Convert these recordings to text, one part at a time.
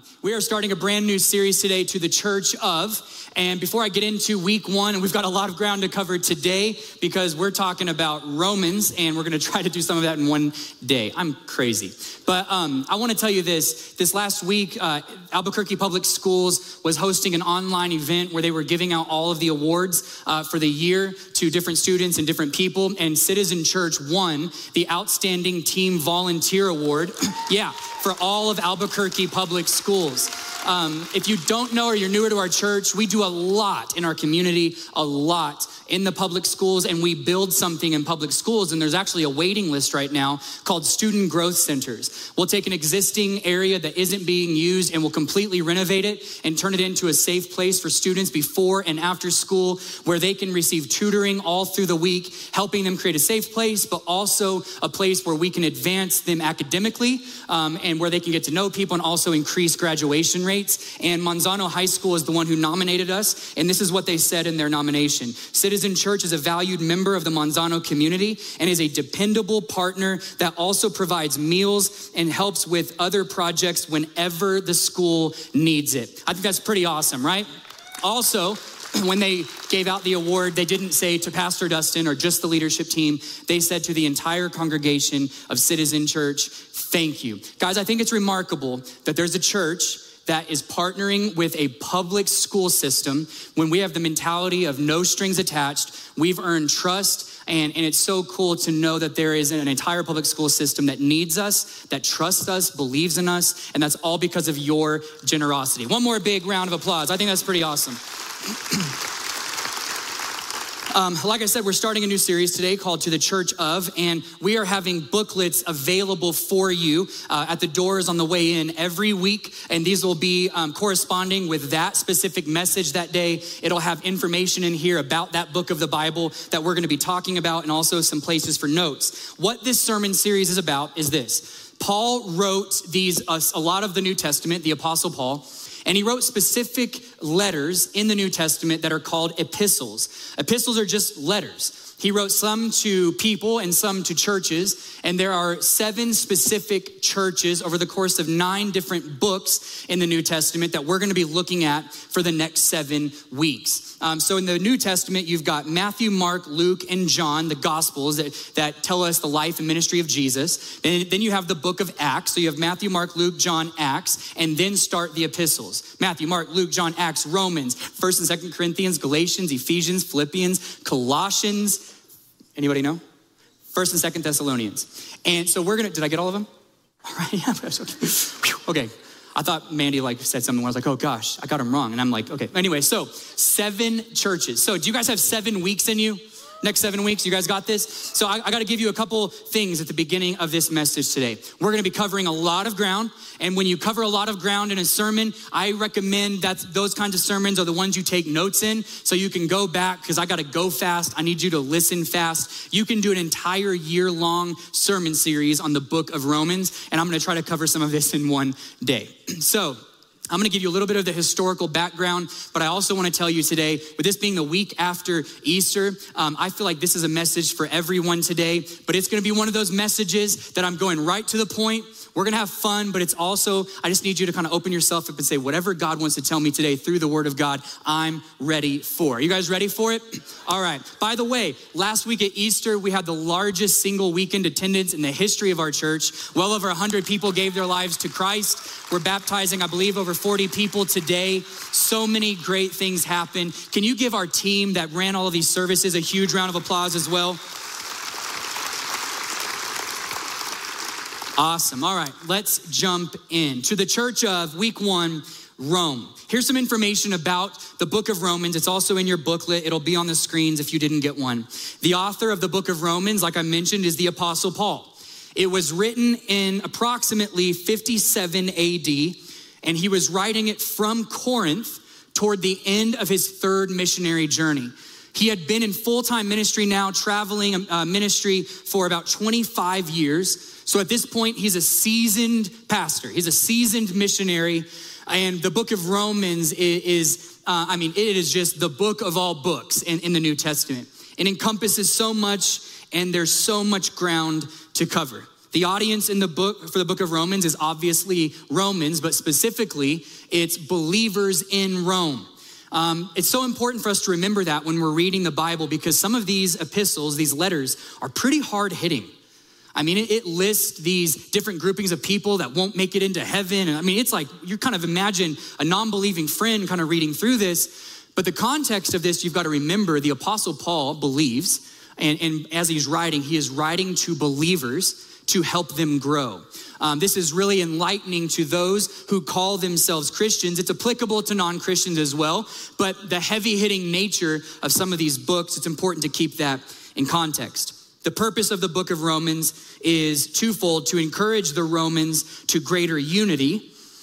We are starting a brand new series today, To the Church of. And before I get into week one, and we've got a lot of ground to cover today because we're talking about Romans, and we're gonna try to do some of that in one day. I'm crazy. But I wanna tell you this last week, Albuquerque Public Schools was hosting an online event where they were giving out all of the awards for the year to different students and different people, and Citizen Church won the Outstanding Team Volunteer Award, for all of Albuquerque Public Schools. If you don't know or you're newer to our church, we do a lot in our community, a lot in the public schools, and we build something in public schools, and there's actually a waiting list right now called Student Growth Centers. We'll take an existing area that isn't being used and we'll completely renovate it and turn it into a safe place for students before and after school where they can receive tutoring all through the week, helping them create a safe place, but also a place where we can advance them academically and where they can get to know people and also increase graduation rates. And Manzano High School is the one who nominated us, and this is what they said in their nomination. Citizen Church is a valued member of the Manzano community and is a dependable partner that also provides meals and helps with other projects whenever the school needs it. I think that's pretty awesome, right? Also, when they gave out the award, they didn't say to Pastor Dustin or just the leadership team. They said to the entire congregation of Citizen Church, thank you. Guys, I think it's remarkable that there's a church that is partnering with a public school system when we have the mentality of no strings attached. We've earned trust, and it's so cool to know that there is an entire public school system that needs us, that trusts us, believes in us, and that's all because of your generosity. One more big round of applause. I think that's pretty awesome. Like I said, we're starting a new series today called To the Church of, and we are having booklets available for you at the doors on the way in every week, and these will be corresponding with that specific message that day. It'll have information in here about that book of the Bible that we're gonna be talking about, and also some places for notes. What this sermon series is about is this. Paul wrote a lot of the New Testament, the Apostle Paul, and he wrote specific letters in the New Testament that are called epistles. Epistles are just letters. He wrote some to people and some to churches, and there are 7 specific churches over the course of 9 different books in the New Testament that we're gonna be looking at for the next 7 weeks. So in the New Testament, you've got Matthew, Mark, Luke, and John, the Gospels that tell us the life and ministry of Jesus. Then you have the book of Acts. So you have Matthew, Mark, Luke, John, Acts, and then start the epistles. Matthew, Mark, Luke, John, Acts, Romans, 1st and 2nd Corinthians, Galatians, Ephesians, Philippians, Colossians. Anybody know? 1st and 2nd Thessalonians. And so did I get all of them? All right, yeah. Okay. I thought Mandy said something where I was like, oh gosh, I got them wrong. And I'm like, okay. Anyway, so 7 churches. So do you guys have 7 weeks in you? Next 7 weeks, you guys got this? So I gotta give you a couple things at the beginning of this message today. We're gonna be covering a lot of ground. And when you cover a lot of ground in a sermon, I recommend that those kinds of sermons are the ones you take notes in so you can go back, because I gotta go fast. I need you to listen fast. You can do an entire year-long sermon series on the book of Romans, and I'm gonna try to cover some of this in one day. So, I'm gonna give you a little bit of the historical background, but I also wanna tell you today, with this being the week after Easter, I feel like this is a message for everyone today, but it's gonna be one of those messages that I'm going right to the point. We're gonna have fun, but it's also, I just need you to kind of open yourself up and say, whatever God wants to tell me today through the word of God, I'm ready for. Are you guys ready for it? All right. By the way, last week at Easter, we had the largest single weekend attendance in the history of our church. Well over 100 people gave their lives to Christ. We're baptizing, I believe, over 40 people today. So many great things happen. Can you give our team that ran all of these services a huge round of applause as well? Awesome. All right, let's jump in. To the Church of, week 1, Rome. Here's some information about the book of Romans. It's also in your booklet. It'll be on the screens if you didn't get one. The author of the book of Romans, like I mentioned, is the Apostle Paul. It was written in approximately 57 AD, and he was writing it from Corinth toward the end of his 3rd missionary journey. He had been in full-time ministry now, traveling ministry for about 25 years. So at this point, he's a seasoned pastor. He's a seasoned missionary. And the book of Romans is it is just the book of all books in the New Testament. It encompasses so much, and there's so much ground to cover. The audience in the book for the book of Romans is obviously Romans, but specifically it's believers in Rome. It's so important for us to remember that when we're reading the Bible, because some of these epistles, these letters, are pretty hard hitting. I mean, it lists these different groupings of people that won't make it into heaven. And I mean, it's like you kind of imagine a non-believing friend kind of reading through this. But the context of this, you've got to remember, the Apostle Paul believes, and as he's writing, he is writing to believers to help them grow. This is really enlightening to those who call themselves Christians. It's applicable to non-Christians as well, but the heavy-hitting nature of some of these books, it's important to keep that in context. The purpose of the book of Romans is twofold: to encourage the Romans to greater unity,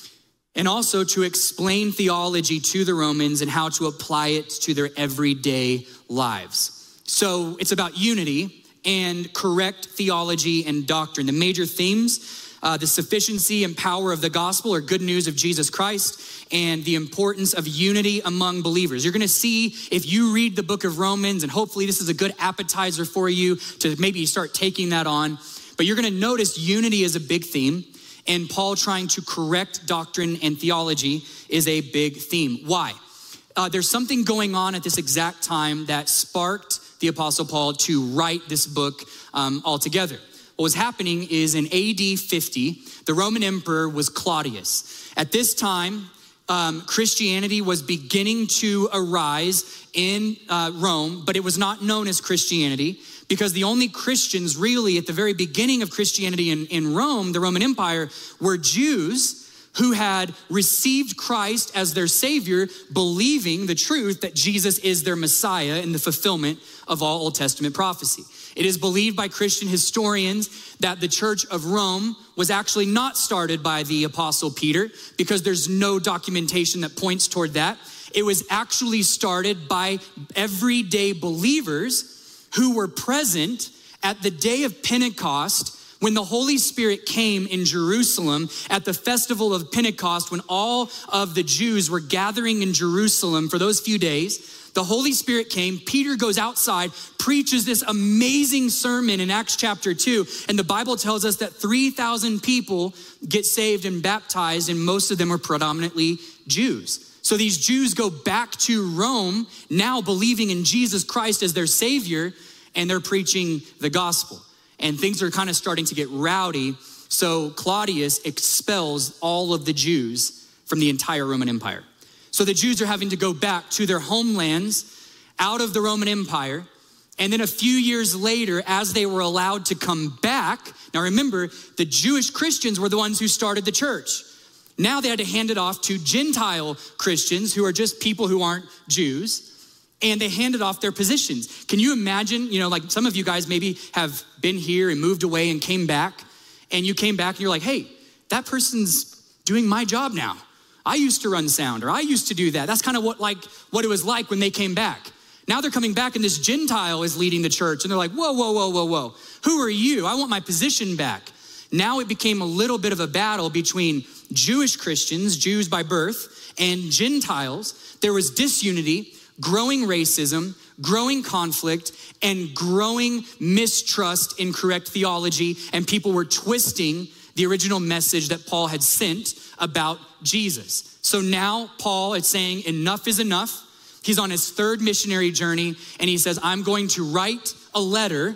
and also to explain theology to the Romans and how to apply it to their everyday lives. So it's about unity and correct theology and doctrine. The major themes, the sufficiency and power of the gospel or good news of Jesus Christ, and the importance of unity among believers. You're gonna see, if you read the book of Romans, and hopefully this is a good appetizer for you to maybe start taking that on, but you're gonna notice unity is a big theme, and Paul trying to correct doctrine and theology is a big theme. Why? There's something going on at this exact time that sparked the Apostle Paul to write this book altogether. What was happening is in AD 50, the Roman emperor was Claudius. At this time, Christianity was beginning to arise in Rome, but it was not known as Christianity because the only Christians really at the very beginning of Christianity in Rome, the Roman Empire, were Jews who had received Christ as their Savior, believing the truth that Jesus is their Messiah in the fulfillment of all Old Testament prophecy. It is believed by Christian historians that the Church of Rome was actually not started by the Apostle Peter, because there's no documentation that points toward that. It was actually started by everyday believers who were present at the day of Pentecost, when the Holy Spirit came in Jerusalem at the festival of Pentecost, when all of the Jews were gathering in Jerusalem for those few days. The Holy Spirit came, Peter goes outside, preaches this amazing sermon in Acts chapter 2, and the Bible tells us that 3,000 people get saved and baptized, and most of them are predominantly Jews. So these Jews go back to Rome, now believing in Jesus Christ as their Savior, and they're preaching the gospel. And things are kind of starting to get rowdy, so Claudius expels all of the Jews from the entire Roman Empire. So the Jews are having to go back to their homelands out of the Roman Empire. And then a few years later, as they were allowed to come back, now remember, the Jewish Christians were the ones who started the church. Now they had to hand it off to Gentile Christians, who are just people who aren't Jews, and they handed off their positions. Can you imagine, like some of you guys maybe have been here and moved away and came back, and you came back and you're like, hey, that person's doing my job now. I used to run sound, or I used to do that. That's kind of what it was like when they came back. Now they're coming back and this Gentile is leading the church, and they're like, whoa. Who are you? I want my position back. Now it became a little bit of a battle between Jewish Christians, Jews by birth, and Gentiles. There was disunity, growing racism, growing conflict, and growing mistrust in correct theology, and people were twisting the original message that Paul had sent about Jesus. So now Paul is saying enough is enough. He's on his third missionary journey, and he says, I'm going to write a letter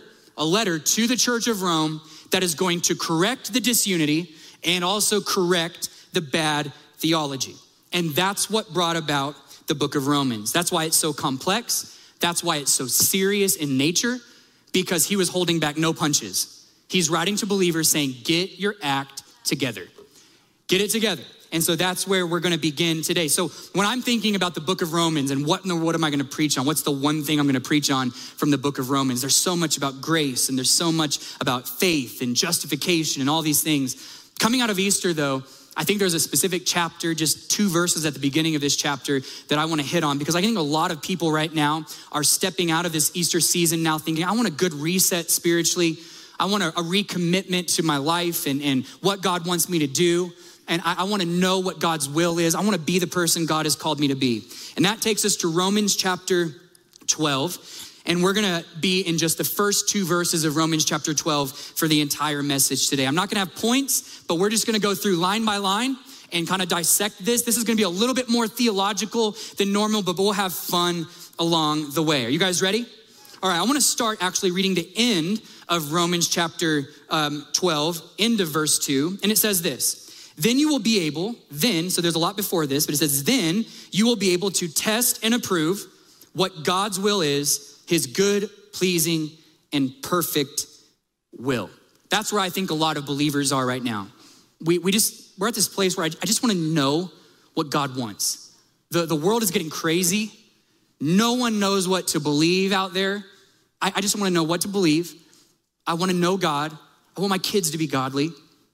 to the Church of Rome that is going to correct the disunity and also correct the bad theology. And that's what brought about the book of Romans. That's why it's so complex. That's why it's so serious in nature, because he was holding back no punches. He's writing to believers saying, get your act together. Get it together. And so that's where we're gonna begin today. So when I'm thinking about the book of Romans and what am I gonna preach on? What's the one thing I'm gonna preach on from the book of Romans? There's so much about grace, and there's so much about faith and justification and all these things. Coming out of Easter though, I think there's a specific chapter, just 2 verses at the beginning of this chapter that I wanna hit on, because I think a lot of people right now are stepping out of this Easter season now thinking, I want a good reset spiritually. I want a recommitment to my life and what God wants me to do. And I want to know what God's will is. I want to be the person God has called me to be. And that takes us to Romans chapter 12. And we're gonna be in just the first 2 verses of Romans chapter 12 for the entire message today. I'm not gonna have points, but we're just gonna go through line by line and kind of dissect this. This is gonna be a little bit more theological than normal, but we'll have fun along the way. Are you guys ready? All right, I wanna start actually reading the end of Romans chapter 12, end of verse 2, and it says this: then you will be able, so there's a lot before this, but it says, then you will be able to test and approve what God's will is, his good, pleasing, and perfect will. That's where I think a lot of believers are right now. We're at this place where I just wanna know what God wants. The world is getting crazy. No one knows what to believe out there. I just wanna know what to believe. I wanna know God. I want my kids to be godly.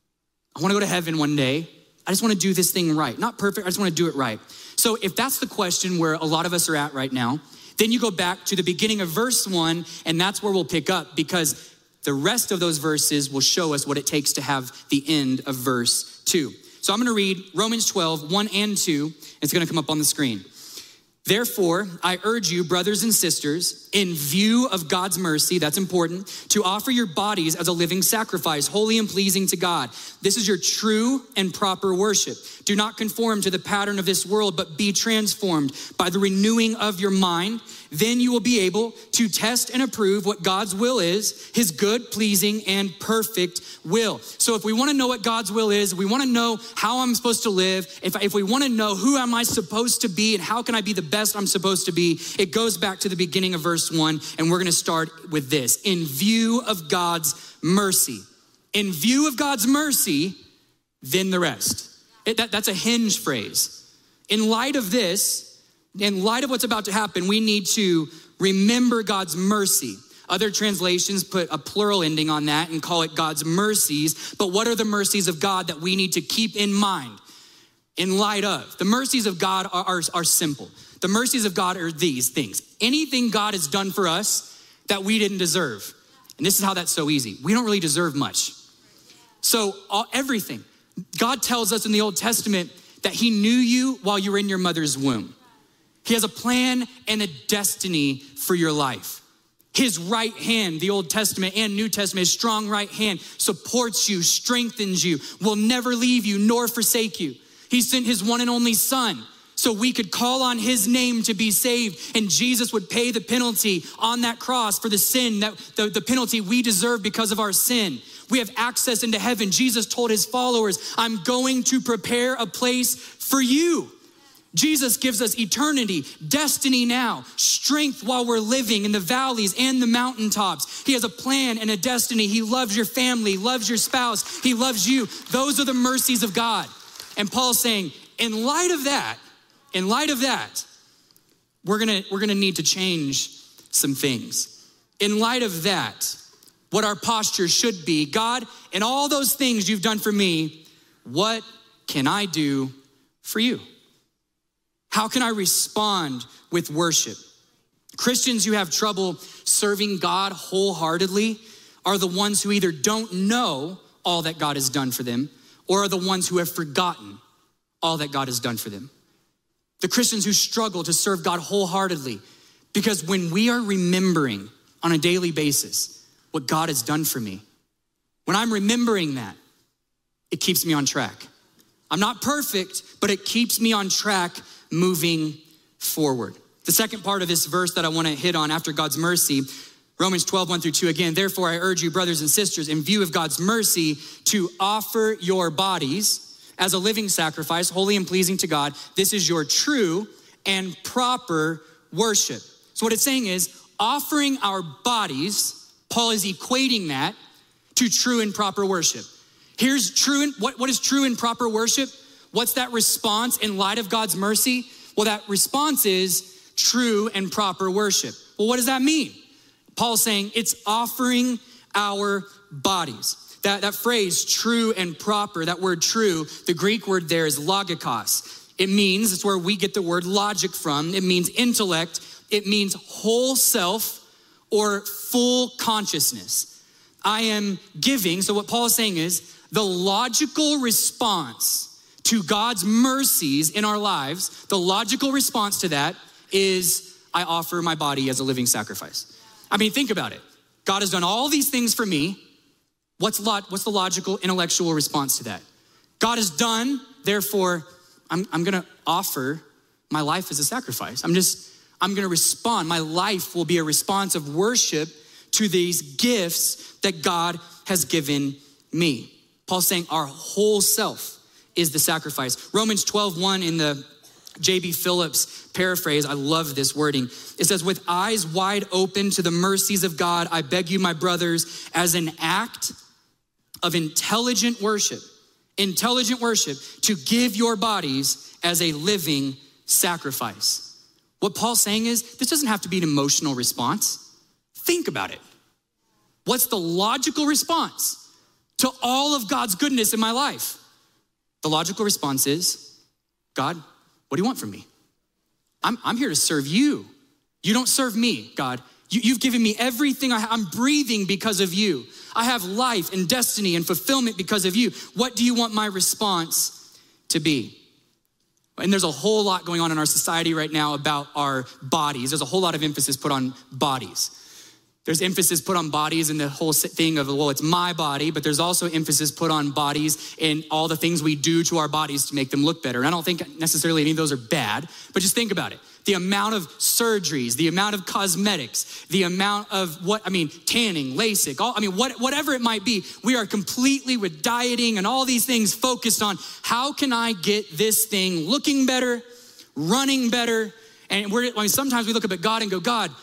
I wanna go to heaven one day. I just wanna do this thing right. Not perfect, I just wanna do it right. So if that's the question where a lot of us are at right now, then you go back to the beginning of verse 1, and that's where we'll pick up, because the rest of those verses will show us what it takes to have the end of verse 2. So I'm gonna read Romans 12, 1 and 2. It's gonna come up on the screen. Therefore, I urge you, brothers and sisters, in view of God's mercy, that's important, to offer your bodies as a living sacrifice, holy and pleasing to God. This is your true and proper worship. Do not conform to the pattern of this world, but be transformed by the renewing of your mind. Then you will be able to test and approve what God's will is, his good, pleasing, and perfect will. So if we wanna know what God's will is, we wanna know how I'm supposed to live, if we wanna know who am I supposed to be and how can I be the best I'm supposed to be, it goes back to the beginning of verse 1, and we're gonna start with this. In view of God's mercy. In view of God's mercy, then the rest. That's a hinge phrase. In light of this, in light of what's about to happen, we need to remember God's mercy. Other translations put a plural ending on that and call it God's mercies. But what are the mercies of God that we need to keep in mind in light of? The mercies of God are simple. The mercies of God are these things. Anything God has done for us that we didn't deserve. And this is how that's so easy. We don't really deserve much. So everything. God tells us in the Old Testament that he knew you while you were in your mother's womb. He has a plan and a destiny for your life. His right hand, the Old Testament and New Testament, his strong right hand supports you, strengthens you, will never leave you nor forsake you. He sent his one and only son so we could call on his name to be saved, and Jesus would pay the penalty on that cross for the sin, that the penalty we deserve because of our sin. We have access into heaven. Jesus told his followers, I'm going to prepare a place for you. Jesus gives us eternity, destiny now, strength while we're living in the valleys and the mountaintops. He has a plan and a destiny. He loves your family, loves your spouse. He loves you. Those are the mercies of God. And Paul's saying, in light of that, we're gonna need to change some things. In light of that, what our posture should be, God, in all those things you've done for me, what can I do for you? How can I respond with worship? Christians who have trouble serving God wholeheartedly are the ones who either don't know all that God has done for them or are the ones who have forgotten all that God has done for them. The Christians who struggle to serve God wholeheartedly, because when we are remembering on a daily basis what God has done for me, when I'm remembering that, it keeps me on track. I'm not perfect, but it keeps me on track moving forward. The second part of this verse that I want to hit on after God's mercy, Romans 12, 1 through 2. Again, therefore I urge you, brothers and sisters, in view of God's mercy, to offer your bodies as a living sacrifice, holy and pleasing to God. This is your true and proper worship. So what it's saying is, offering our bodies, Paul is equating that to true and proper worship. Here's true and what is true and proper worship? What's that response in light of God's mercy? Well, that response is true and proper worship. Well, what does that mean? Paul's saying it's offering our bodies. That phrase, true and proper, that word true, the Greek word there is logikos. It means, it's where we get the word logic from. It means intellect. It means whole self or full consciousness. I am giving, so what Paul is saying is the logical response to God's mercies in our lives, the logical response to that is I offer my body as a living sacrifice. I mean, think about it. God has done all these things for me. What's the logical, intellectual response to that? God is done, therefore, I'm gonna offer my life as a sacrifice. I'm gonna respond. My life will be a response of worship to these gifts that God has given me. Paul's saying our whole self is the sacrifice. Romans 12:1 in the J.B. Phillips paraphrase, I love this wording. It says, with eyes wide open to the mercies of God, I beg you, my brothers, as an act of intelligent worship, to give your bodies as a living sacrifice. What Paul's saying is, this doesn't have to be an emotional response. Think about it. What's the logical response to all of God's goodness in my life? The logical response is, God, what do you want from me? I'm here to serve you. You don't serve me, God. You've given me everything I'm breathing because of you. I have life and destiny and fulfillment because of you. What do you want my response to be? And there's a whole lot going on in our society right now about our bodies. There's a whole lot of emphasis put on bodies. There's emphasis put on bodies and the whole thing of, well, it's my body, but there's also emphasis put on bodies and all the things we do to our bodies to make them look better. And I don't think necessarily any of those are bad, but just think about it. The amount of surgeries, the amount of cosmetics, the amount of tanning, LASIK, whatever it might be, we are completely with dieting and all these things focused on how can I get this thing looking better, running better. And sometimes we look up at God and go, God,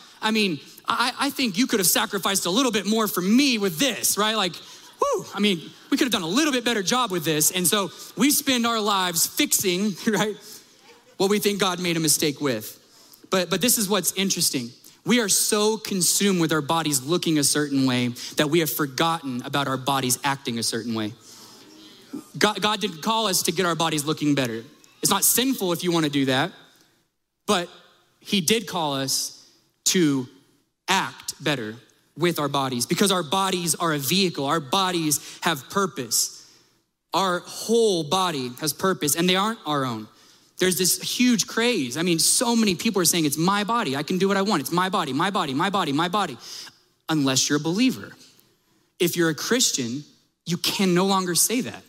I think you could have sacrificed a little bit more for me with this, right? We could have done a little bit better job with this. And so we spend our lives fixing, right, what we think God made a mistake with. But this is what's interesting. We are so consumed with our bodies looking a certain way that we have forgotten about our bodies acting a certain way. God didn't call us to get our bodies looking better. It's not sinful if you want to do that, but he did call us to act better with our bodies because our bodies are a vehicle. Our bodies have purpose. Our whole body has purpose and they aren't our own. There's this huge craze. So many people are saying it's my body. I can do what I want. It's my body, my body, my body, my body. Unless you're a believer. If you're a Christian, you can no longer say that.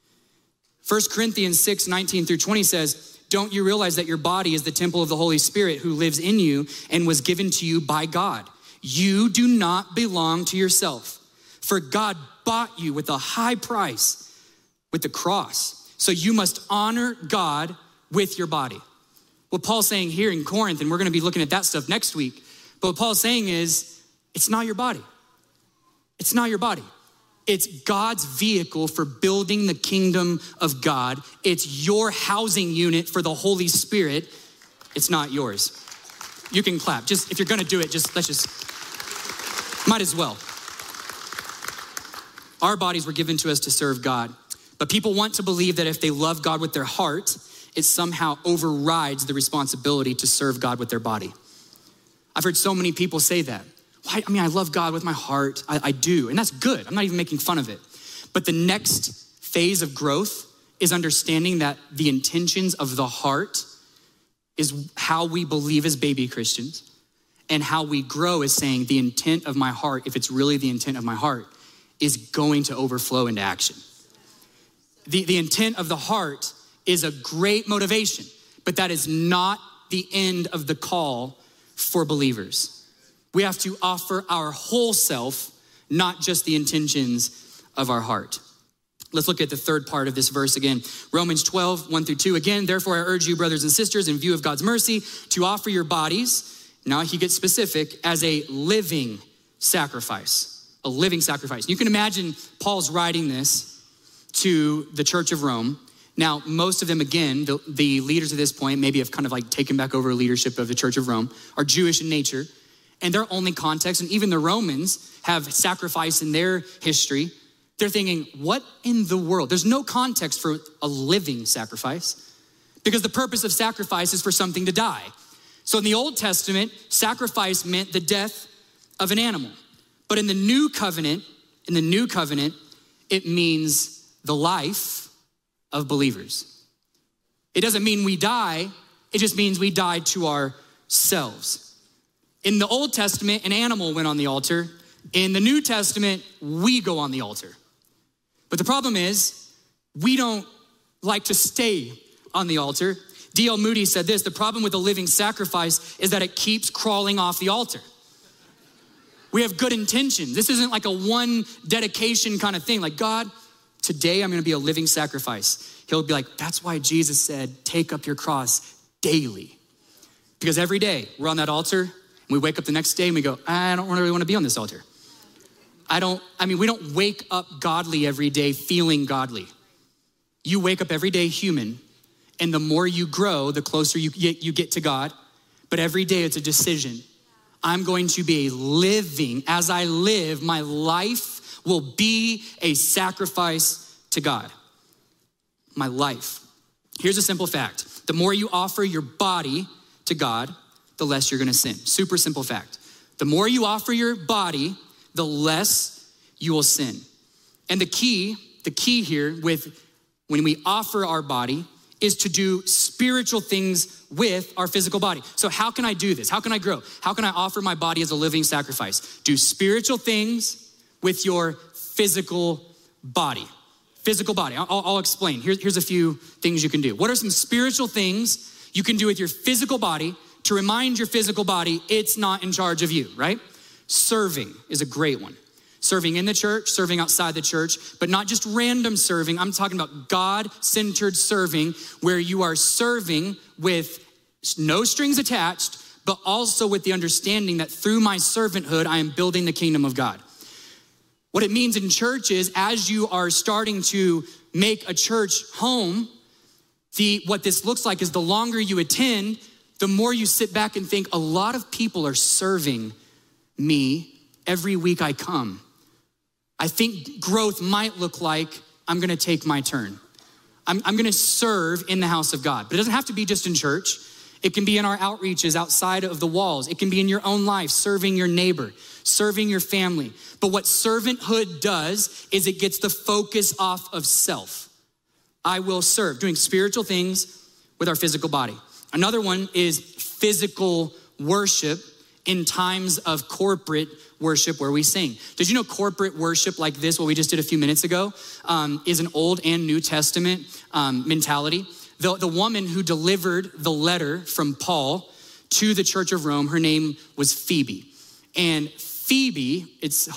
1 Corinthians 6:19-20 says, don't you realize that your body is the temple of the Holy Spirit who lives in you and was given to you by God? You do not belong to yourself, for God bought you with a high price, with the cross. So you must honor God with your body. What Paul's saying here in Corinth, and we're gonna be looking at that stuff next week, but what Paul's saying is, it's not your body. It's not your body. It's God's vehicle for building the kingdom of God. It's your housing unit for the Holy Spirit. It's not yours. You can clap. Just if you're gonna do it, might as well. Our bodies were given to us to serve God, but people want to believe that if they love God with their heart, it somehow overrides the responsibility to serve God with their body. I've heard so many people say that. I love God with my heart. I do, and that's good. I'm not even making fun of it. But the next phase of growth is understanding that the intentions of the heart is how we believe as baby Christians, and how we grow is saying the intent of my heart, if it's really the intent of my heart, is going to overflow into action. The intent of the heart is a great motivation, but that is not the end of the call for believers. We have to offer our whole self, not just the intentions of our heart. Let's look at the third part of this verse again. Romans 12:1-2. Again, therefore I urge you, brothers and sisters, in view of God's mercy, to offer your bodies, now he gets specific, as a living sacrifice. A living sacrifice. You can imagine Paul's writing this to the church of Rome. Now, most of them, again, the leaders at this point, maybe have kind of like taken back over leadership of the church of Rome, are Jewish in nature. And their only context, and even the Romans have sacrifice in their history. They're thinking, what in the world? There's no context for a living sacrifice because the purpose of sacrifice is for something to die. So in the Old Testament, sacrifice meant the death of an animal. But in the new covenant, it means the life of believers. It doesn't mean we die, it just means we die to ourselves. In the Old Testament, an animal went on the altar. In the New Testament, we go on the altar. But the problem is, we don't like to stay on the altar. D.L. Moody said this: the problem with a living sacrifice is that it keeps crawling off the altar. We have good intentions. This isn't like a one dedication kind of thing. Like, God, today I'm gonna be a living sacrifice. He'll be like, that's why Jesus said, take up your cross daily. Because every day we're on that altar and we wake up the next day and we go, I don't really wanna be on this altar. We don't wake up godly every day feeling godly. You wake up every day human, and the more you grow, the closer you get to God. But every day it's a decision. I'm going to be a living, as I live, my life will be a sacrifice to God. My life. Here's a simple fact. The more you offer your body to God, the less you're gonna sin. Super simple fact. The more you offer your body, the less you will sin. And the key here with when we offer our body is to do spiritual things with our physical body. So how can I do this? How can I grow? How can I offer my body as a living sacrifice? Do spiritual things with your physical body. Physical body, I'll explain. Here's a few things you can do. What are some spiritual things you can do with your physical body to remind your physical body it's not in charge of you, right? Serving is a great one. Serving in the church, serving outside the church, but not just random serving. I'm talking about God-centered serving, where you are serving with no strings attached, but also with the understanding that through my servanthood, I am building the kingdom of God. What it means in church is, as you are starting to make a church home, what this looks like is the longer you attend, the more you sit back and think, a lot of people are serving me every week I come. I think growth might look like I'm gonna take my turn. I'm gonna serve in the house of God. But it doesn't have to be just in church. It can be in our outreaches outside of the walls. It can be in your own life, serving your neighbor, serving your family. But what servanthood does is it gets the focus off of self. I will serve, doing spiritual things with our physical body. Another one is physical worship in times of corporate worship where we sing. Did you know corporate worship like this, what we just did a few minutes ago, is an Old and New Testament mentality? The woman who delivered the letter from Paul to the church of Rome, her name was Phoebe. And Phoebe,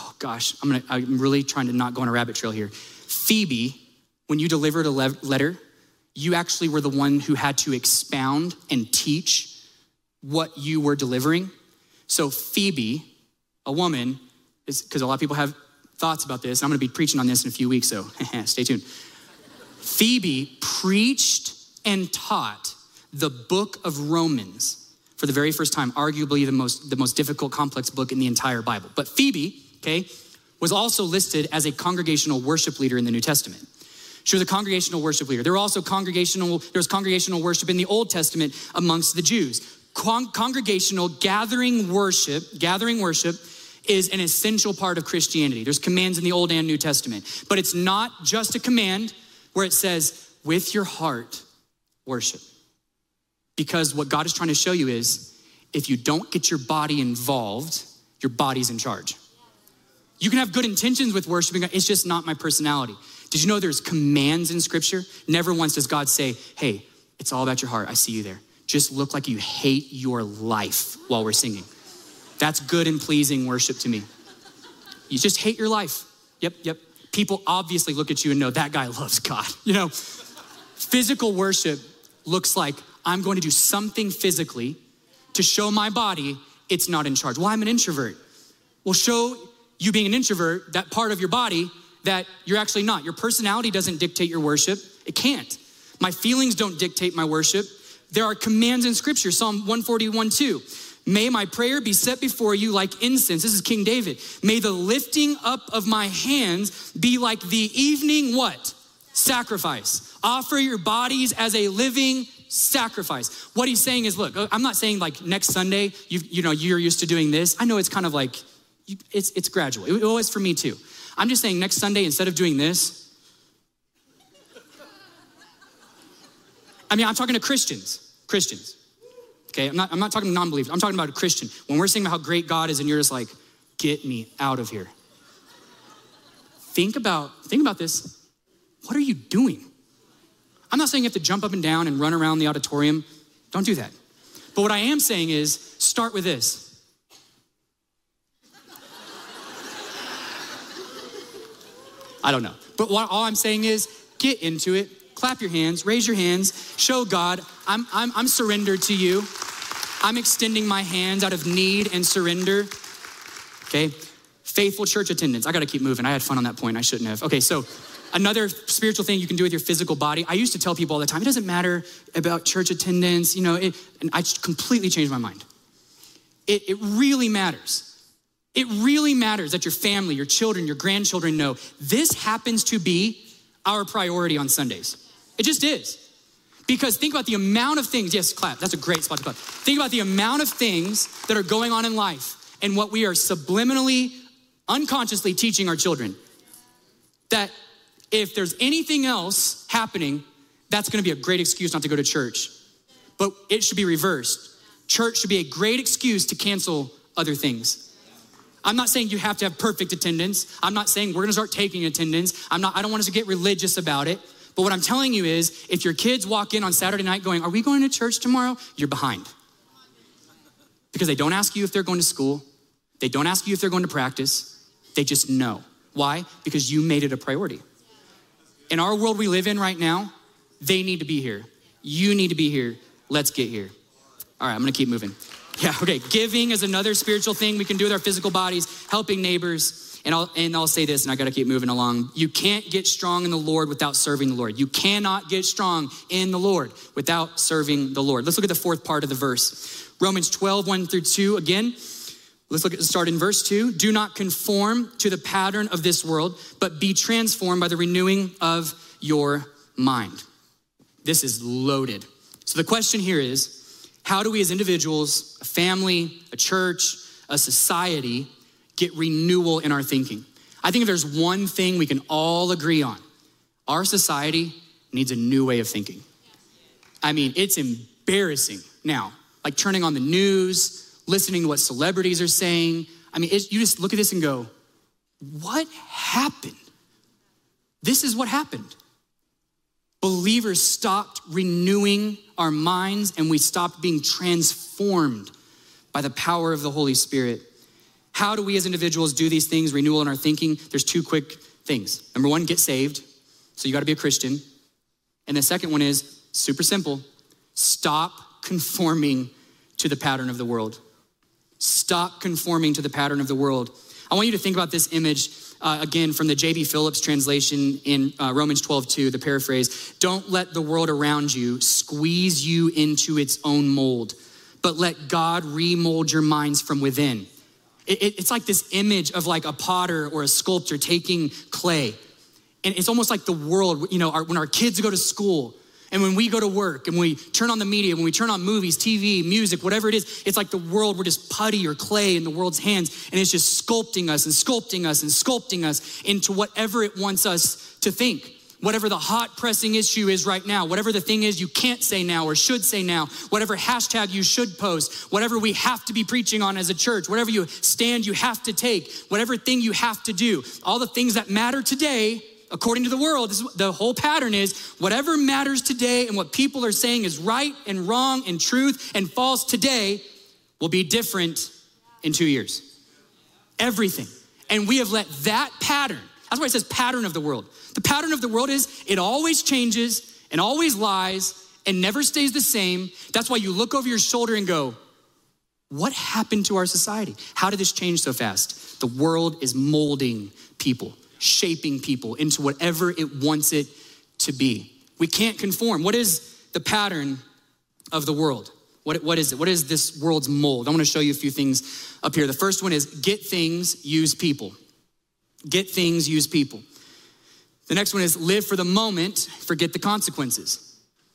I'm really trying to not go on a rabbit trail here. Phoebe, when you delivered a letter, you actually were the one who had to expound and teach what you were delivering. So Phoebe, a woman, because a lot of people have thoughts about this, and I'm gonna be preaching on this in a few weeks, so stay tuned. Phoebe preached and taught the book of Romans for the very first time, arguably the most difficult, complex book in the entire Bible. But Phoebe, was also listed as a congregational worship leader in the New Testament. She was a congregational worship leader. There was congregational worship in the Old Testament amongst the Jews. Congregational gathering worship is an essential part of Christianity. There's commands in the Old and New Testament, but it's not just a command where it says, with your heart, worship. Because what God is trying to show you is, if you don't get your body involved, your body's in charge. You can have good intentions with worshiping God, it's just not my personality. Did you know there's commands in scripture? Never once does God say, hey, it's all about your heart, I see you there. Just look like you hate your life while we're singing. That's good and pleasing worship to me. You just hate your life. Yep. People obviously look at you and know that guy loves God. Physical worship looks like I'm going to do something physically to show my body it's not in charge. Well, I'm an introvert. Well, show you being an introvert, that part of your body that you're actually not. Your personality doesn't dictate your worship. It can't. My feelings don't dictate my worship. There are commands in scripture. Psalm 141:2. May my prayer be set before you like incense. This is King David. May the lifting up of my hands be like the evening what? Sacrifice. Offer your bodies as a living sacrifice. What he's saying is, look, I'm not saying like next Sunday, you're used to doing this. I know it's kind of like, it's gradual. It was for me too. I'm just saying next Sunday, instead of doing this, I'm talking to Christians. Okay, I'm not talking to non-believers. I'm talking about a Christian. When we're saying about how great God is and you're just like, get me out of here. Think about this. What are you doing? I'm not saying you have to jump up and down and run around the auditorium. Don't do that. But what I am saying is start with this. I don't know. But all I'm saying is get into it. Clap your hands, raise your hands, show God, I'm surrendered to you. I'm extending my hands out of need and surrender. Okay, faithful church attendance. I gotta keep moving. I had fun on that point, I shouldn't have. Okay, so another spiritual thing you can do with your physical body. I used to tell people all the time, it doesn't matter about church attendance, and I completely changed my mind. It really matters. It really matters that your family, your children, your grandchildren know this happens to be our priority on Sundays. It just is. Because think about the amount of things, yes, clap, that's a great spot to clap. Think about the amount of things that are going on in life and what we are subliminally, unconsciously teaching our children. That if there's anything else happening, that's gonna be a great excuse not to go to church. But it should be reversed. Church should be a great excuse to cancel other things. I'm not saying you have to have perfect attendance. I'm not saying we're gonna start taking attendance. I don't want us to get religious about it. But what I'm telling you is, if your kids walk in on Saturday night going, are we going to church tomorrow? You're behind. Because they don't ask you if they're going to school. They don't ask you if they're going to practice. They just know. Why? Because you made it a priority. In our world we live in right now, they need to be here. You need to be here. Let's get here. All right, I'm gonna keep moving. Yeah, okay, giving is another spiritual thing we can do with our physical bodies, helping neighbors. And I'll say this, and I gotta keep moving along. You can't get strong in the Lord without serving the Lord. You cannot get strong in the Lord without serving the Lord. Let's look at the fourth part of the verse. Romans 12, 1-2, again. Let's start in verse 2. Do not conform to the pattern of this world, but be transformed by the renewing of your mind. This is loaded. So the question here is, how do we as individuals, a family, a church, a society, get renewal in our thinking? I think if there's one thing we can all agree on, our society needs a new way of thinking. I mean, it's embarrassing now, like turning on the news, listening to what celebrities are saying. I mean, you just look at this and go, what happened? This is what happened. Believers stopped renewing our minds and we stopped being transformed by the power of the Holy Spirit. How do we as individuals do these things, renewal in our thinking? There's two quick things. Number one, get saved. So you gotta be a Christian. And the second one is super simple. Stop conforming to the pattern of the world. Stop conforming to the pattern of the world. I want you to think about this image again from the J.B. Phillips translation in Romans 12:2, the paraphrase. Don't let the world around you squeeze you into its own mold, but let God remold your minds from within. It's like this image of like a potter or a sculptor taking clay. And it's almost like the world, when our kids go to school and when we go to work and we turn on the media, when we turn on movies, TV, music, whatever it is, it's like the world, we're just putty or clay in the world's hands, and it's just sculpting us and sculpting us and sculpting us into whatever it wants us to think. Whatever the hot pressing issue is right now, whatever the thing is you can't say now or should say now, whatever hashtag you should post, whatever we have to be preaching on as a church, whatever you stand you have to take, whatever thing you have to do, all the things that matter today, according to the world, the whole pattern is whatever matters today and what people are saying is right and wrong and truth and false today will be different in 2 years. Everything. And we have let that pattern, that's why it says pattern of the world. The pattern of the world is it always changes and always lies and never stays the same. That's why you look over your shoulder and go, what happened to our society? How did this change so fast? The world is molding people, shaping people into whatever it wants it to be. We can't conform. What is the pattern of the world? What is it? What is this world's mold? I want to show you a few things up here. The first one is get things, use people. Get things, use people. The next one is live for the moment, forget the consequences.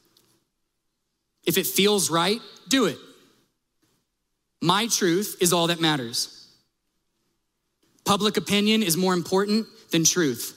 If it feels right, do it. My truth is all that matters. Public opinion is more important than truth.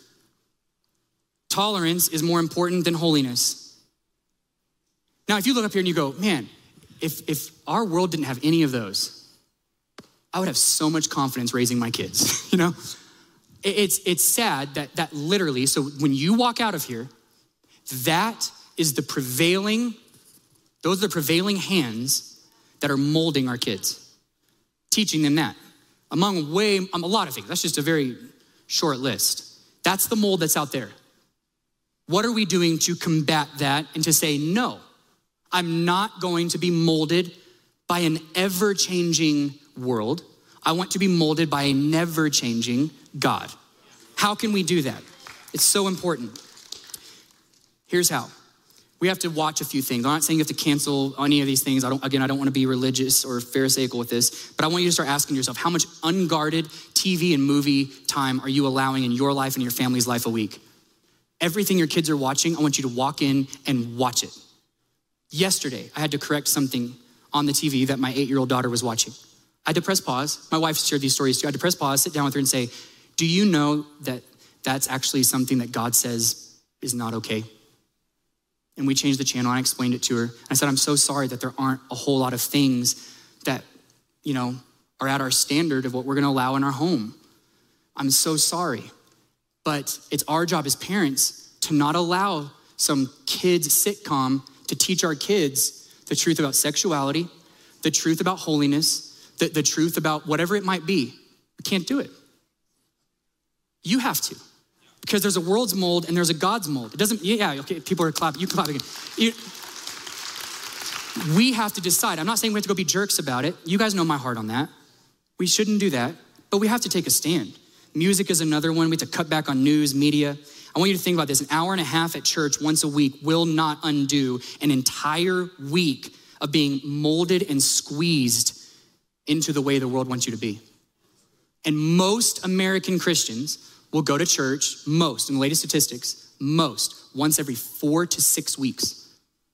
Tolerance is more important than holiness. Now, if you look up here and you go, man, if our world didn't have any of those, I would have so much confidence raising my kids, you know? It's sad that literally, so when you walk out of here, that is those are the prevailing hands that are molding our kids, teaching them that. Among a lot of things, that's just a very short list. That's the mold that's out there. What are we doing to combat that and to say, no, I'm not going to be molded by an ever-changing world. I want to be molded by a never-changing God. How can we do that? It's so important. Here's how. We have to watch a few things. I'm not saying you have to cancel any of these things. I don't want to be religious or pharisaical with this, but I want you to start asking yourself, how much unguarded TV and movie time are you allowing in your life and your family's life a week? Everything your kids are watching, I want you to walk in and watch it. Yesterday, I had to correct something on the TV that my 8-year-old daughter was watching. I had to press pause. My wife shared these stories too. I had to press pause, sit down with her and say, do you know that that's actually something that God says is not okay? And we changed the channel and I explained it to her. I said, I'm so sorry that there aren't a whole lot of things that, are at our standard of what we're gonna allow in our home. I'm so sorry. But it's our job as parents to not allow some kids sitcom to teach our kids the truth about sexuality, the truth about holiness, the truth about whatever it might be. We can't do it. You have to. Because there's a world's mold and there's a God's mold. It doesn't, okay, people are clapping. You clap again. We have to decide. I'm not saying we have to go be jerks about it. You guys know my heart on that. We shouldn't do that, but we have to take a stand. Music is another one. We have to cut back on news, media. I want you to think about this. An hour and a half at church once a week will not undo an entire week of being molded and squeezed into the way the world wants you to be. And most American Christians will go to church, in the latest statistics, once every 4 to 6 weeks.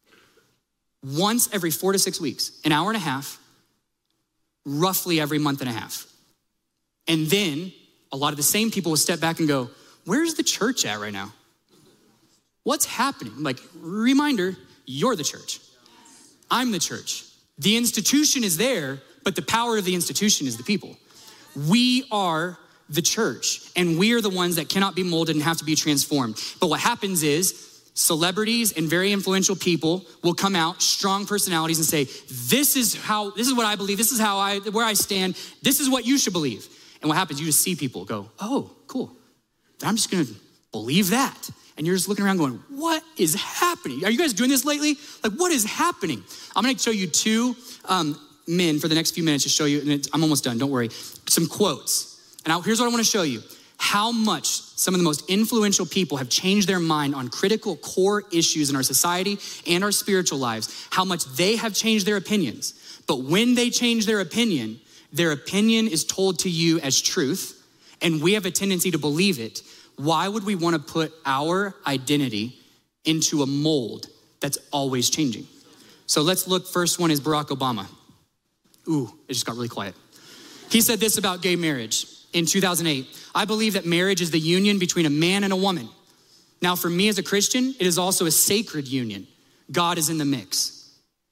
Once every 4 to 6 weeks, an hour and a half, roughly every month and a half. And then a lot of the same people will step back and go, where's the church at right now? What's happening? Like, reminder, you're the church. I'm the church. The institution is there, but the power of the institution is the people. We are the church, and we are the ones that cannot be molded and have to be transformed. But what happens is celebrities and very influential people will come out, strong personalities, and say, this is what I believe, this is where I stand, this is what you should believe. And what happens, you just see people go, oh, cool. I'm just gonna believe that. And you're just looking around going, what is happening? Are you guys doing this lately? Like, what is happening? I'm gonna show you two men for the next few minutes to show you, and I'm almost done, don't worry, some quotes. And here's what I wanna show you. How much some of the most influential people have changed their mind on critical core issues in our society and our spiritual lives, how much they have changed their opinions. But when they change their opinion is told to you as truth, and we have a tendency to believe it. Why would we wanna put our identity into a mold that's always changing? So let's look, first one is Barack Obama. Ooh, it just got really quiet. He said this about gay marriage in 2008. I believe that marriage is the union between a man and a woman. Now, for me as a Christian, it is also a sacred union. God is in the mix.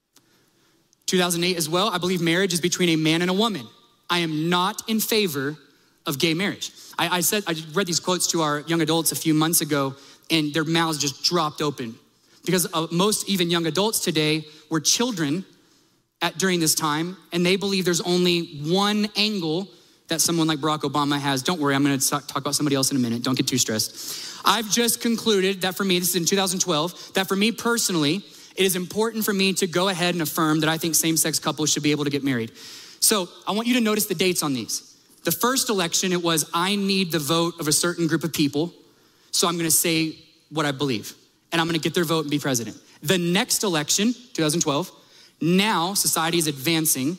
2008 as well, I believe marriage is between a man and a woman. I am not in favor of gay marriage. I read these quotes to our young adults a few months ago, and their mouths just dropped open. Because most even young adults today were children during this time, and they believe there's only one angle that someone like Barack Obama has. Don't worry, I'm gonna talk about somebody else in a minute. Don't get too stressed. I've just concluded that for me, this is in 2012, that for me personally, it is important for me to go ahead and affirm that I think same-sex couples should be able to get married. So I want you to notice the dates on these. The first election, it was, I need the vote of a certain group of people, so I'm gonna say what I believe, and I'm gonna get their vote and be president. The next election, 2012, now society is advancing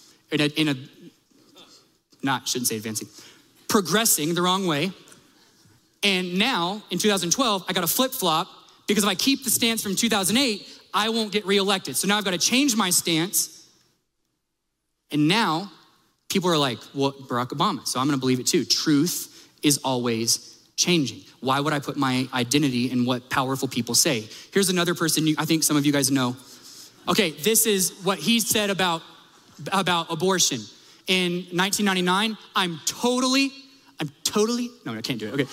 progressing the wrong way. And now in 2012, I got a flip-flop because if I keep the stance from 2008, I won't get reelected. So now I've got to change my stance. And now people are like, well, Barack Obama. So I'm gonna believe it too. Truth is always changing. Why would I put my identity in what powerful people say? Here's another person I think some of you guys know, Okay, this is what he said about abortion. In 1999, I'm totally, no, I can't do it. Okay,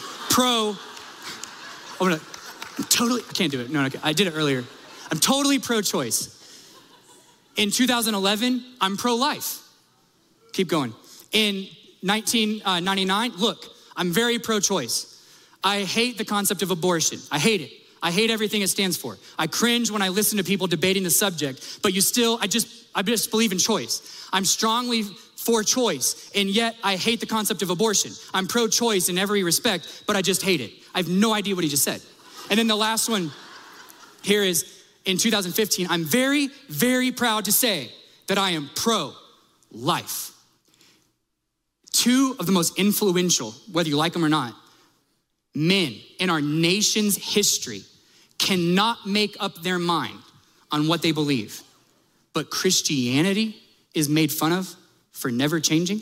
I can't do it. No, I did it earlier. I'm totally pro-choice. In 2011, I'm pro-life. Keep going. In 1999, look, I'm very pro-choice. I hate the concept of abortion. I hate it. I hate everything it stands for. I cringe when I listen to people debating the subject, but I just believe in choice. I'm strongly for choice, and yet I hate the concept of abortion. I'm pro-choice in every respect, but I just hate it. I have no idea what he just said. And then the last one here is, in 2015, I'm very, very proud to say that I am pro-life. Two of the most influential, whether you like them or not, men in our nation's history cannot make up their mind on what they believe. But Christianity is made fun of for never changing.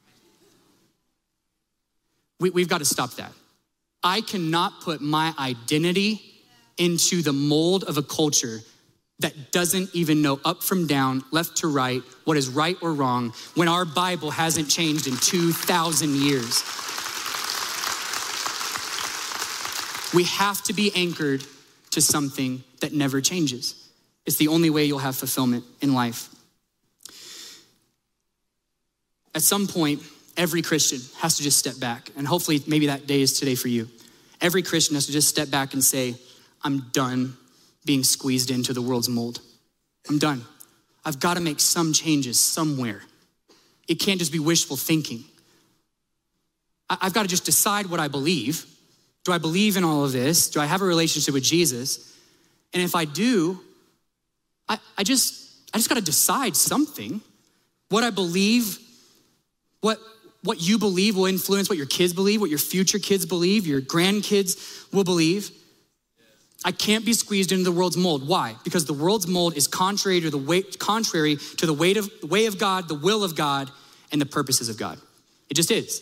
We've got to stop that. I cannot put my identity into the mold of a culture that doesn't even know up from down, left to right, what is right or wrong, when our Bible hasn't changed in 2,000 years. We have to be anchored to something that never changes. It's the only way you'll have fulfillment in life. At some point, every Christian has to just step back, and hopefully maybe that day is today for you. Every Christian has to just step back and say, I'm done being squeezed into the world's mold. I'm done. I've got to make some changes somewhere. It can't just be wishful thinking. I've got to just decide what I believe. Do I believe in all of this? Do I have a relationship with Jesus? And if I do, I just got to decide something. What I believe, what you believe will influence what your kids believe, what your future kids believe, your grandkids will believe. I can't be squeezed into the world's mold. Why? Because the world's mold is contrary to the way of God, the will of God, and the purposes of God. It just is.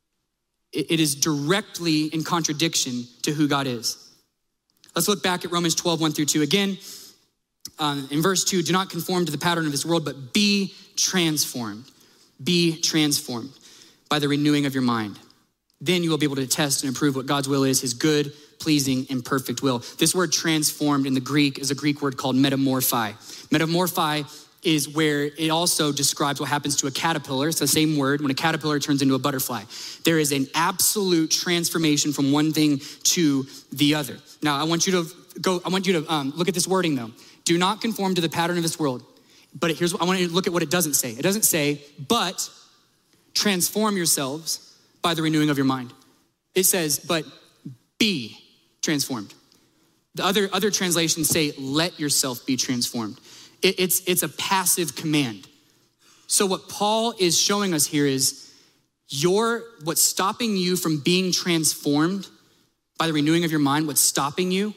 It is directly in contradiction to who God is. Let's look back at Romans 12, 1-2. Again, in verse 2, do not conform to the pattern of this world, but be transformed. Be transformed by the renewing of your mind. Then you will be able to test and approve what God's will is, his good, pleasing, and perfect will. This word transformed in the Greek is a Greek word called metamorphi. Metamorphi is where it also describes what happens to a caterpillar. It's the same word when a caterpillar turns into a butterfly. There is an absolute transformation from one thing to the other. Now, I want you to look at this wording though. Do not conform to the pattern of this world. But I want you to look at what it doesn't say. It doesn't say, but transform yourselves by the renewing of your mind. It says, but be transformed. The other translations say, let yourself be transformed. It's a passive command. So what Paul is showing us here is what's stopping you from being transformed by the renewing of your mind, what's stopping you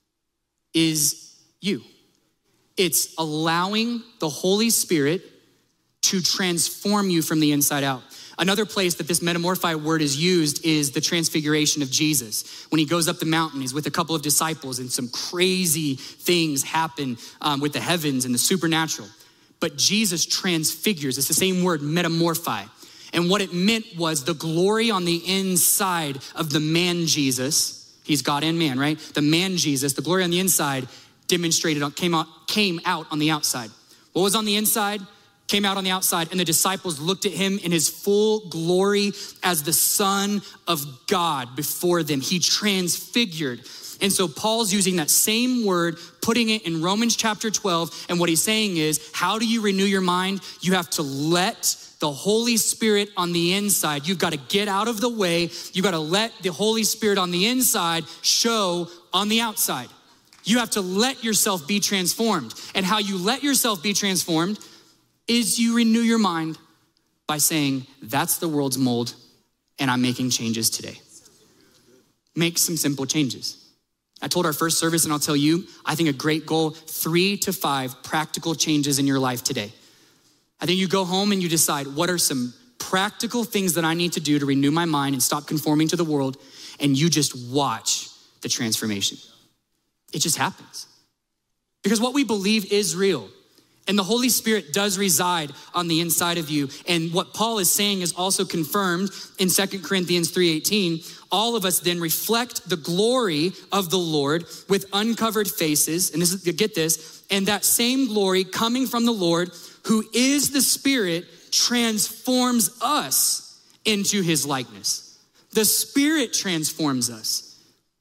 is you. It's allowing the Holy Spirit to transform you from the inside out. Another place that this metamorphi word is used is the transfiguration of Jesus. When he goes up the mountain, he's with a couple of disciples and some crazy things happen with the heavens and the supernatural. But Jesus transfigures. It's the same word, metamorphi. And what it meant was the glory on the inside of the man Jesus. He's God and man, right? The man Jesus, the glory on the inside came out on the outside. What was on the inside? Came out on the outside, and the disciples looked at him in his full glory as the Son of God before them. He transfigured. And so Paul's using that same word, putting it in Romans chapter 12, and what he's saying is, how do you renew your mind? You have to let the Holy Spirit on the inside. You've got to get out of the way. You've got to let the Holy Spirit on the inside show on the outside. You have to let yourself be transformed. And how you let yourself be transformed is you renew your mind by saying, that's the world's mold, and I'm making changes today. Make some simple changes. I told our first service, and I'll tell you, I think a great goal, 3 to 5 practical changes in your life today. I think you go home and you decide, what are some practical things that I need to do to renew my mind and stop conforming to the world, and you just watch the transformation. It just happens. Because what we believe is real. And the Holy Spirit does reside on the inside of you. And what Paul is saying is also confirmed in 2 Corinthians 3:18. All of us then reflect the glory of the Lord with uncovered faces. And get this, and that same glory coming from the Lord, who is the Spirit, transforms us into his likeness. The Spirit transforms us.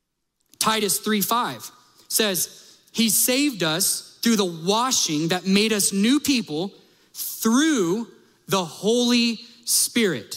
Titus 3:5 says, he saved us through the washing that made us new people through the Holy Spirit.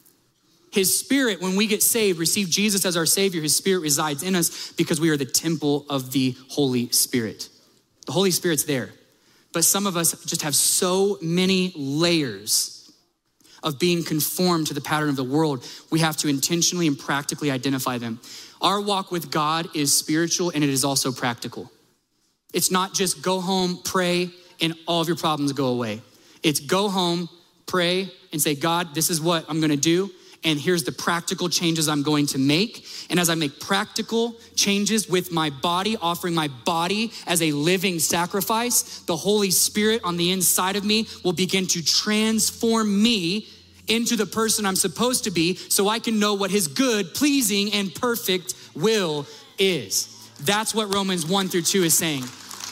His Spirit, when we get saved, receive Jesus as our Savior, his Spirit resides in us because we are the temple of the Holy Spirit. The Holy Spirit's there. But some of us just have so many layers of being conformed to the pattern of the world. We have to intentionally and practically identify them. Our walk with God is spiritual and it is also practical. It's not just go home, pray, and all of your problems go away. It's go home, pray, and say, God, this is what I'm gonna do, and here's the practical changes I'm going to make. And as I make practical changes with my body, offering my body as a living sacrifice, the Holy Spirit on the inside of me will begin to transform me into the person I'm supposed to be so I can know what his good, pleasing, and perfect will is. That's what Romans 1-2 is saying.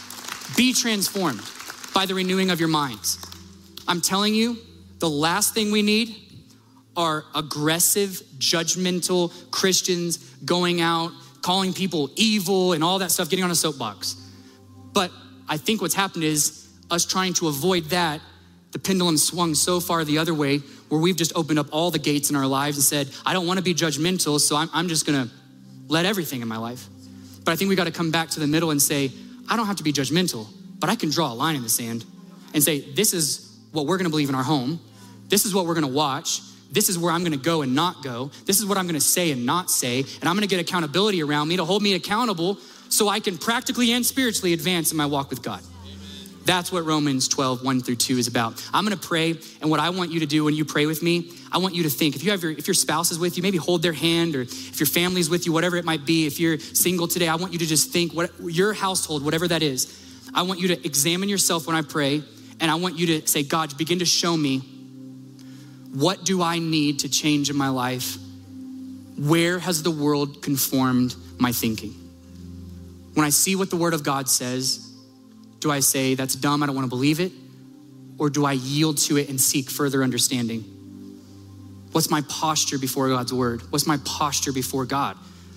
Be transformed by the renewing of your minds. I'm telling you, the last thing we need are aggressive, judgmental Christians going out, calling people evil and all that stuff, getting on a soapbox. But I think what's happened is us trying to avoid that, the pendulum swung so far the other way where we've just opened up all the gates in our lives and said, I don't want to be judgmental, so I'm just gonna let everything in my life. But I think we got to come back to the middle and say, I don't have to be judgmental, but I can draw a line in the sand and say, this is what we're gonna believe in our home. This is what we're gonna watch. This is where I'm gonna go and not go. This is what I'm gonna say and not say. And I'm gonna get accountability around me to hold me accountable so I can practically and spiritually advance in my walk with God. That's what Romans 12:1-2 is about. I'm gonna pray, and what I want you to do when you pray with me, I want you to think, if your spouse is with you, maybe hold their hand, or if your family's with you, whatever it might be. If you're single today, I want you to just think, what your household, whatever that is, I want you to examine yourself when I pray, and I want you to say, God, begin to show me, what do I need to change in my life? Where has the world conformed my thinking? When I see what the Word of God says, do I say, that's dumb, I don't want to believe it? Or do I yield to it and seek further understanding? What's my posture before God's word? What's my posture before God?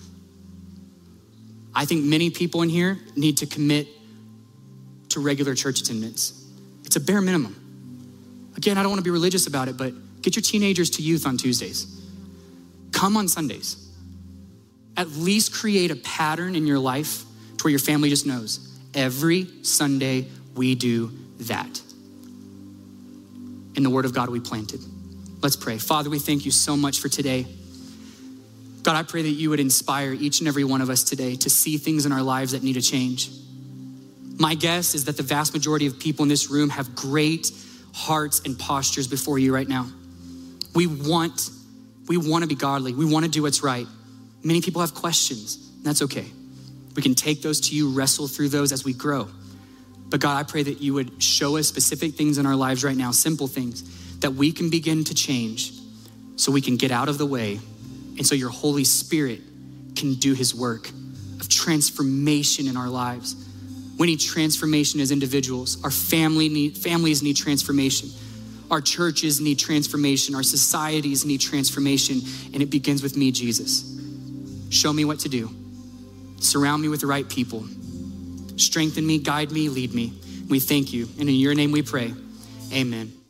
I think many people in here need to commit to regular church attendance. It's a bare minimum. Again, I don't want to be religious about it, but get your teenagers to youth on Tuesdays. Come on Sundays. At least create a pattern in your life to where your family just knows. Every Sunday we do that. In the word of God we planted. Let's pray. Father, we thank you so much for today. God, I pray that you would inspire each and every one of us today to see things in our lives that need to change. My guess is that the vast majority of people in this room have great hearts and postures before you right now. We want to be godly. We want to do what's right. Many people have questions, and that's okay. We can take those to you, wrestle through those as we grow. But God, I pray that you would show us specific things in our lives right now, simple things that we can begin to change so we can get out of the way and so your Holy Spirit can do his work of transformation in our lives. We need transformation as individuals. Our families need transformation. Our churches need transformation. Our societies need transformation. And it begins with me, Jesus. Show me what to do. Surround me with the right people. Strengthen me, guide me, lead me. We thank you. And in your name we pray. Amen.